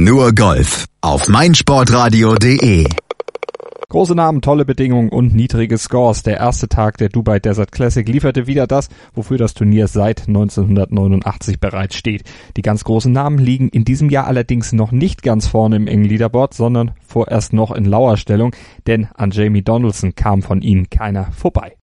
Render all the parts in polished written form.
Nur Golf auf meinsportradio.de. Große Namen, tolle Bedingungen und niedrige Scores. Der erste Tag der Dubai Desert Classic lieferte wieder das, wofür das Turnier seit 1989 bereits steht. Die ganz großen Namen liegen in diesem Jahr allerdings noch nicht ganz vorne im engen Leaderboard, sondern vorerst noch in Lauerstellung, denn an Jamie Donaldson kam von ihnen keiner vorbei.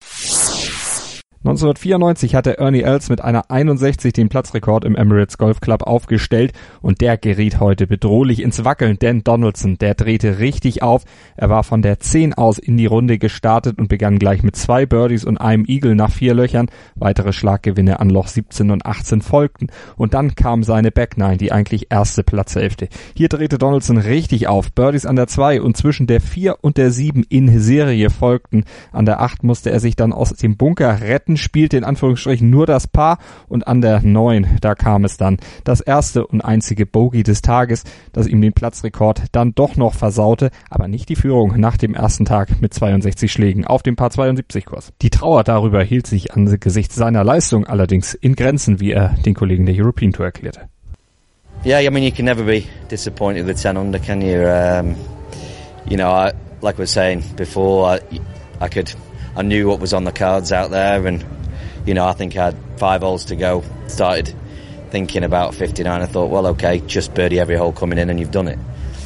1994 hatte Ernie Els mit einer 61 den Platzrekord im Emirates Golf Club aufgestellt und der geriet heute bedrohlich ins Wackeln, denn Donaldson, der drehte richtig auf. Er war von der 10 aus in die Runde gestartet und begann gleich mit 2 Birdies und einem Eagle nach 4 Löchern. Weitere Schlaggewinne an Loch 17 und 18 folgten und dann kam seine Back Nine, die eigentlich erste Platzhälfte. Hier drehte Donaldson richtig auf. Birdies an der 2 und zwischen der 4 und der 7 in Serie folgten. An der 8 musste er sich dann aus dem Bunker retten, spielte in Anführungsstrichen nur das Paar und an der 9, da kam es dann. Das erste und einzige Bogey des Tages, das ihm den Platzrekord dann doch noch versaute, aber nicht die Führung nach dem ersten Tag mit 62 Schlägen auf dem Par 72 Kurs. Die Trauer darüber hielt sich angesichts seiner Leistung allerdings in Grenzen, wie er den Kollegen der European Tour erklärte. Yeah, I mean, you can never be disappointed with 10 under, can you? Like we were saying before, I knew what was on the cards out there, and I think I had 5 holes to go. Started thinking about 59. I thought, well, okay, just birdie every hole coming in, and you've done it.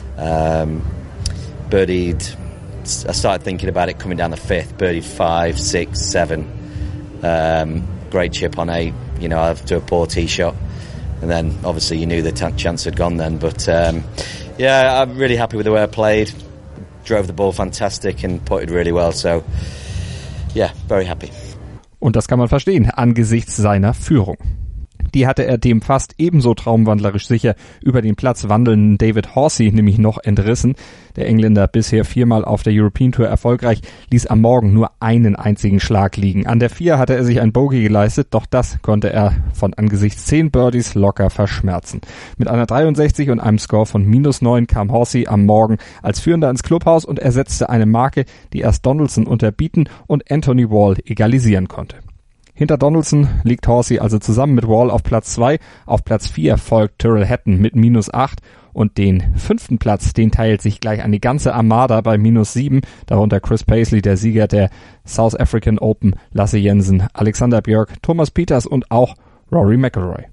Birdied. I started thinking about it coming down the 5th. Birdied 5, 6, 7. Great chip on 8. After a poor tee shot, and then obviously you knew the chance had gone then. But I'm really happy with the way I played. Drove the ball fantastic and putted really well. So. Yeah, very happy. Und das kann man verstehen angesichts seiner Führung. Die hatte er dem fast ebenso traumwandlerisch sicher über den Platz wandelnden David Horsey nämlich noch entrissen. Der Engländer, bisher 4-mal auf der European Tour erfolgreich, ließ am Morgen nur einen einzigen Schlag liegen. An der 4 hatte er sich ein Bogey geleistet, doch das konnte er von angesichts 10 Birdies locker verschmerzen. Mit einer 63 und einem Score von -9 kam Horsey am Morgen als Führender ins Clubhaus und ersetzte eine Marke, die erst Donaldson unterbieten und Anthony Wall egalisieren konnte. Hinter Donaldson liegt Horsey also zusammen mit Wall auf Platz 2. Auf Platz 4 folgt Tyrrell Hatton mit -8 und den 5. Platz, den teilt sich gleich eine ganze Armada bei -7, darunter Chris Paisley, der Sieger der South African Open, Lasse Jensen, Alexander Björk, Thomas Pieters und auch Rory McIlroy.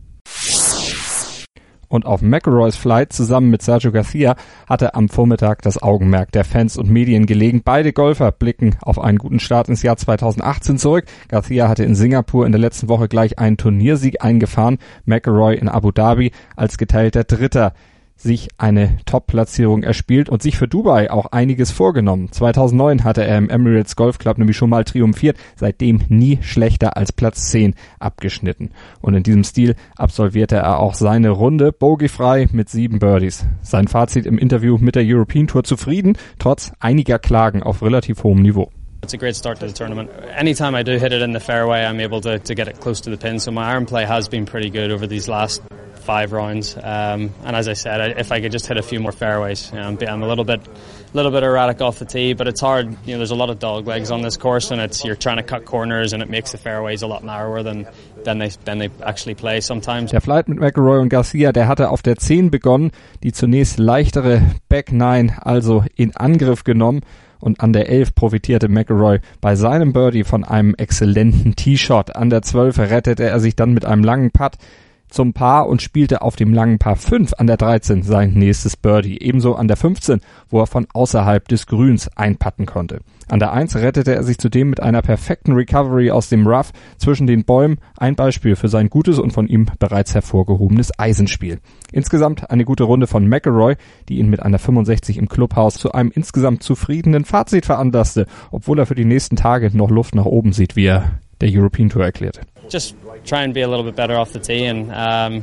Und auf McIlroys Flight zusammen mit Sergio Garcia hatte am Vormittag das Augenmerk der Fans und Medien gelegen. Beide Golfer blicken auf einen guten Start ins Jahr 2018 zurück. Garcia hatte in Singapur in der letzten Woche gleich einen Turniersieg eingefahren. McIlroy in Abu Dhabi als geteilter Dritter sich eine Top-Platzierung erspielt und sich für Dubai auch einiges vorgenommen. 2009 hatte er im Emirates Golf Club nämlich schon mal triumphiert, seitdem nie schlechter als Platz 10 abgeschnitten. Und in diesem Stil absolvierte er auch seine Runde bogeyfrei mit 7 Birdies. Sein Fazit im Interview mit der European Tour: zufrieden, trotz einiger Klagen auf relativ hohem Niveau. It's a great start to the tournament. Anytime I do hit it in the fairway, I'm able to get it close to the pin. So my iron play has been pretty good over these last 5 rounds. And as I said, if I could just hit a few more fairways, I'm a little bit erratic off the tee, but it's hard. There's a lot of dog legs on this course, and you're trying to cut corners, and it makes the fairways a lot narrower than they actually play sometimes. Der Flight mit McIlroy und Garcia, der hatte auf der 10 begonnen, die zunächst leichtere Back 9 also in Angriff genommen. Und an der 11 profitierte McIlroy bei seinem Birdie von einem exzellenten Tee-Shot. An der 12 rettete er sich dann mit einem langen Putt zum Paar und spielte auf dem langen Par 5 an der 13 sein nächstes Birdie. Ebenso an der 15, wo er von außerhalb des Grüns einpatten konnte. An der 1 rettete er sich zudem mit einer perfekten Recovery aus dem Rough zwischen den Bäumen. Ein Beispiel für sein gutes und von ihm bereits hervorgehobenes Eisenspiel. Insgesamt eine gute Runde von McIlroy, die ihn mit einer 65 im Clubhaus zu einem insgesamt zufriedenen Fazit veranlasste, obwohl er für die nächsten Tage noch Luft nach oben sieht, wie er der European Tour erklärte. Just try and be a little bit better off the tee and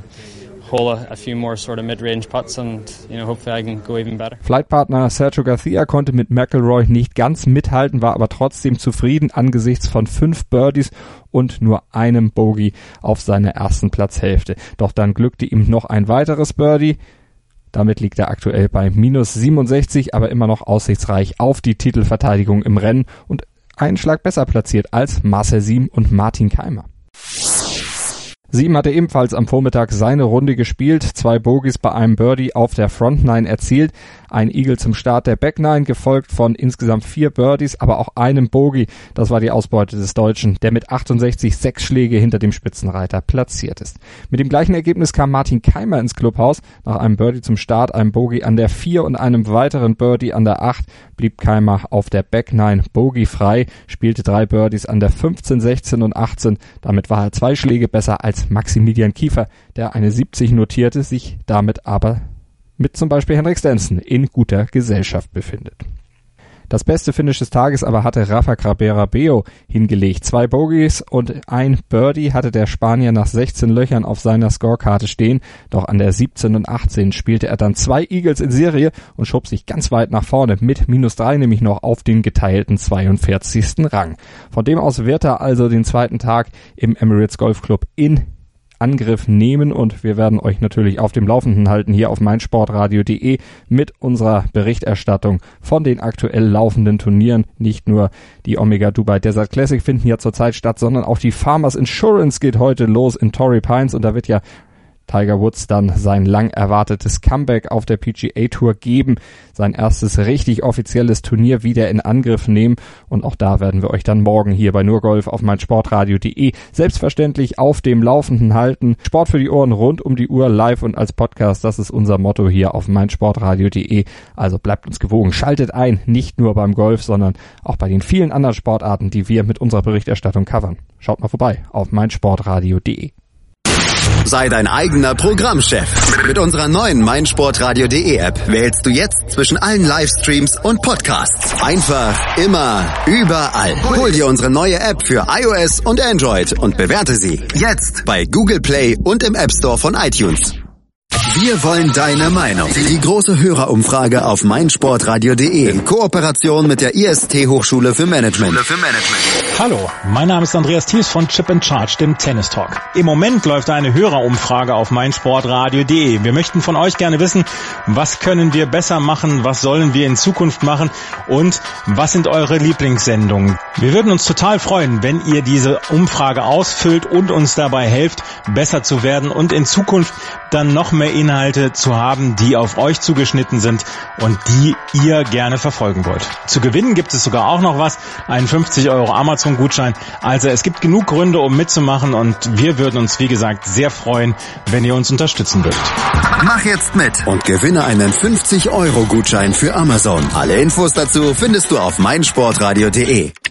hole a few more sort of mid-range putts and hopefully I can go even better. Flightpartner Sergio Garcia konnte mit McIlroy nicht ganz mithalten, war aber trotzdem zufrieden angesichts von 5 Birdies und nur einem Bogey auf seiner ersten Platzhälfte. Doch dann glückte ihm noch ein weiteres Birdie. Damit liegt er aktuell bei -67, aber immer noch aussichtsreich auf die Titelverteidigung im Rennen und einen Schlag besser platziert als Marcel Siem und Martin Kaymer. Siem hatte ebenfalls am Vormittag seine Runde gespielt, 2 Bogies bei einem Birdie auf der Front 9 erzielt, ein Eagle zum Start der Back 9, gefolgt von insgesamt 4 Birdies, aber auch einem Bogey. Das war die Ausbeute des Deutschen, der mit 68 6 Schläge hinter dem Spitzenreiter platziert ist. Mit dem gleichen Ergebnis kam Martin Kaymer ins Clubhaus. Nach einem Birdie zum Start, einem Bogey an der 4 und einem weiteren Birdie an der 8 blieb Kaymer auf der Back 9 Bogey frei, spielte 3 Birdies an der 15, 16 und 18. Damit war er 2 Schläge besser als Maximilian Kiefer, der eine 70 notierte, sich damit aber mit zum Beispiel Henrik Stenson in guter Gesellschaft befindet. Das beste Finish des Tages aber hatte Rafa Cabrera-Bello hingelegt. 2 Bogies und ein Birdie hatte der Spanier nach 16 Löchern auf seiner Scorekarte stehen. Doch an der 17 und 18 spielte er dann 2 Eagles in Serie und schob sich ganz weit nach vorne mit -3 nämlich noch auf den geteilten 42. Rang. Von dem aus wird er also den zweiten Tag im Emirates Golf Club in Angriff nehmen und wir werden euch natürlich auf dem Laufenden halten hier auf meinsportradio.de mit unserer Berichterstattung von den aktuell laufenden Turnieren. Nicht nur die Omega Dubai Desert Classic finden ja zurzeit statt, sondern auch die Farmers Insurance geht heute los in Torrey Pines und da wird ja Tiger Woods dann sein lang erwartetes Comeback auf der PGA Tour geben, sein erstes richtig offizielles Turnier wieder in Angriff nehmen und auch da werden wir euch dann morgen hier bei Nurgolf auf meinsportradio.de selbstverständlich auf dem Laufenden halten. Sport für die Ohren rund um die Uhr live und als Podcast, das ist unser Motto hier auf meinsportradio.de. Also bleibt uns gewogen, schaltet ein, nicht nur beim Golf, sondern auch bei den vielen anderen Sportarten, die wir mit unserer Berichterstattung covern. Schaut mal vorbei auf meinsportradio.de. Sei dein eigener Programmchef. Mit unserer neuen meinsportradio.de App wählst du jetzt zwischen allen Livestreams und Podcasts. Einfach, immer, überall. Hol dir unsere neue App für iOS und Android und bewerte sie jetzt bei Google Play und im App Store von iTunes. Wir wollen deine Meinung. Die große Hörerumfrage auf meinsportradio.de in Kooperation mit der IST Hochschule für Management. Hallo, mein Name ist Andreas Thies von Chip & Charge, dem Tennis Talk. Im Moment läuft eine Hörerumfrage auf meinsportradio.de. Wir möchten von euch gerne wissen, was können wir besser machen, was sollen wir in Zukunft machen und was sind eure Lieblingssendungen. Wir würden uns total freuen, wenn ihr diese Umfrage ausfüllt und uns dabei helft, besser zu werden und in Zukunft dann noch mehr Inhalte zu haben, die auf euch zugeschnitten sind und die ihr gerne verfolgen wollt. Zu gewinnen gibt es sogar auch noch was, einen 50 € Amazon-Gutschein. Also es gibt genug Gründe, um mitzumachen und wir würden uns, wie gesagt, sehr freuen, wenn ihr uns unterstützen würdet. Mach jetzt mit und gewinne einen 50 € Gutschein für Amazon. Alle Infos dazu findest du auf meinsportradio.de.